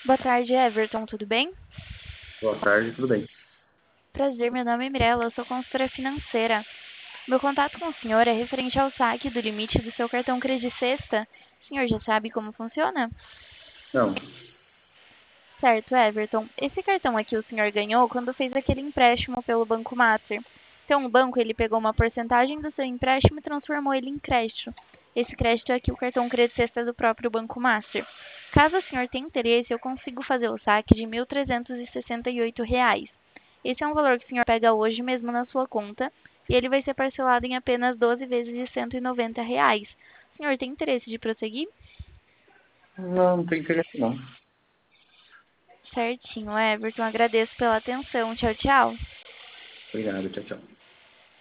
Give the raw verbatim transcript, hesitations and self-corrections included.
Boa tarde, Everton, tudo bem? Boa tarde, tudo bem? Prazer, meu nome é Mirella, eu sou consultora financeira. Meu contato com o senhor é referente ao saque do limite do seu cartão Credi Sexta. O senhor já sabe como funciona? Não, Certo, Everton. Esse cartão aqui o senhor ganhou quando fez aquele empréstimo pelo Banco Master. Então, o banco ele pegou uma porcentagem do seu empréstimo e transformou ele em crédito. Esse crédito é aqui o cartão Credi Sexta do próprio Banco Master. Caso o senhor tenha interesse, eu consigo fazer o saque de mil trezentos e sessenta e oito reais. Esse é um valor que o senhor pega hoje mesmo na sua conta e ele vai ser parcelado em apenas doze vezes de cento e noventa reais. O senhor tem interesse de prosseguir? não, não tem interesse não. Certinho, Everton. Agradeço pela atenção. Tchau, tchau. Obrigado, tchau, tchau.